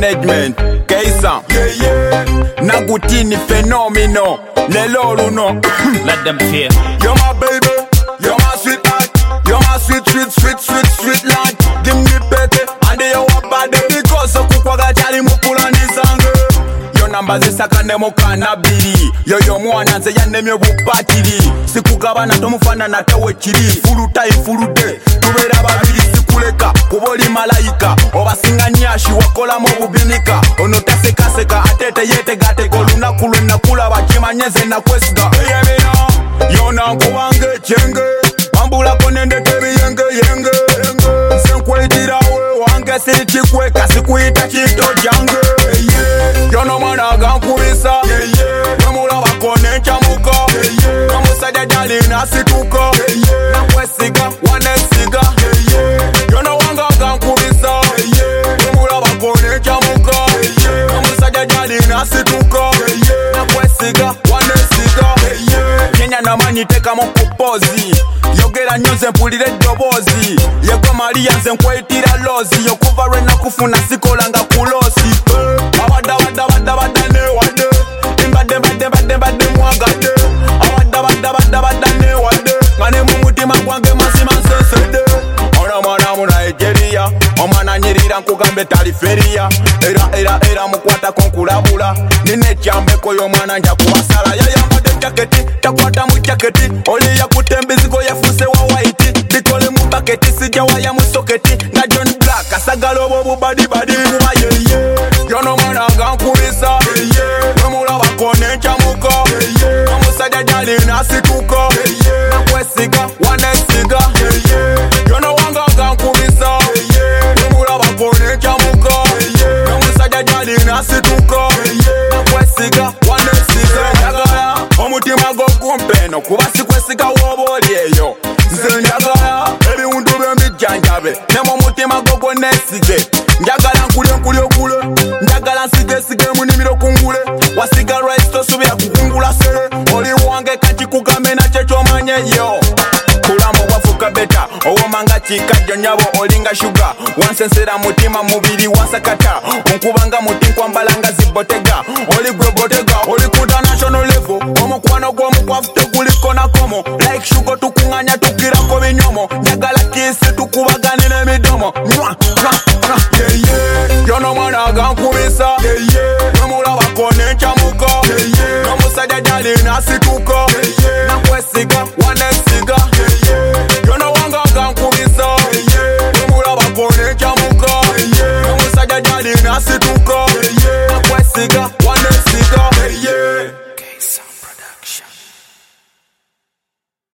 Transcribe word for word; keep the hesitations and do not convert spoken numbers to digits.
management Keisa Yeah, yeah. Nagutini phenomenal Lelo luno Let them fear. You're my baby, you're my sweetheart, you're my sweet, sweet, sweet, sweet, sweet lad. Give me pete, and they are bad because of kukwaga chali mupula nizange. Yo namba zisakane mukana biri, yo yo mwana nze yannemye bupatiri. Sikugabana tomufana na tawe chiri, fulu tai fulu de, tubera babiri sikuleka, kuboli malaika, obasinga nyashi wakola mo bubinika, onotase kaseka atete yete gate koluna kulwe na kula bakima nyeze na kwesiga. Yona nkubange chenge Ambula konende tebi yenge yenge Nsenkweitira we wange sirichikweka Sikuita chito jange Yona mwana gankubisa Nemula bakone chamuka Kamusaja jali nasituka Nakwesiga wanesiga Yona wanga gankubisa Nemula bakone chamuka Kamusaja jali nasituka Nakwesiga wanesiga Kenya na mani teka mokupozi Yogera nyonze mpulire dobozi Yego Maria nze nkweitira lozi Yokuva rena kufuna sikolanga kulosi Awada wada wada wada ne wade Imbade mbade mbade mbade mwagade Awada wada wada wada ne wade Ngane mumutima kwange masima nsesede Ona mwana muna Nigeria Omana nyirira nkugambe taliferia Era era era mukwata konkulabula Nine chambeko yo mwana nja kuwasala Yaya mbade jaketi takwata mu jaketi Oli ya kutembizigo ya fuse wa white Bikole mu baketi sija waya mu soketi Na John Black asagalo bobu badi badi Mwa ye ye Yono mwana gankubisa Wemula wakone chamuka Kamusaja jali nasituka Nakwesiga wanesiga Yono wanga gankubisa Wemula wakone chamuka Kamusaja jali nasituka Nakwesiga wanesiga Njagala omutima go kumpeno kuba sikwesiga wobolyeyo Nze njagala ebiwundu by'emijjanjabe Nemo omutima go gwonesige Njagala nkule nkule okule Njagala nsige sige munimiro kungule Wasiga rice tosubira kukungula sere Oli wange kachikugambe na chechomanye yo Kulamu wafuka beta Owomanga chikajjo nyabo olinga sugar Wansensera mutima mubiri wansakata Onkubanga mutinkwamba mbalanga zibotega Oli gwe botega Oli kuda national level Omukwano gw'omukwafu teguliko na komo Like sugar tukunganya tukirako binyomo Njagala kisi tukubagane n'emidomo Mwah, mwah, mwah, yeah, yeah Yono mwana gankubisa Yeah, yeah Wemula bakone chamuka Yeah, yeah Kamusaja jali nasituka Yeah, yeah Nakwesiga wanesiga Yeah, yeah Yono wanga gankubisa Yeah, yeah Wemula bakone chamuka Yeah, yeah Kamusaja jali nasituka Yeah, yeah Nakwesiga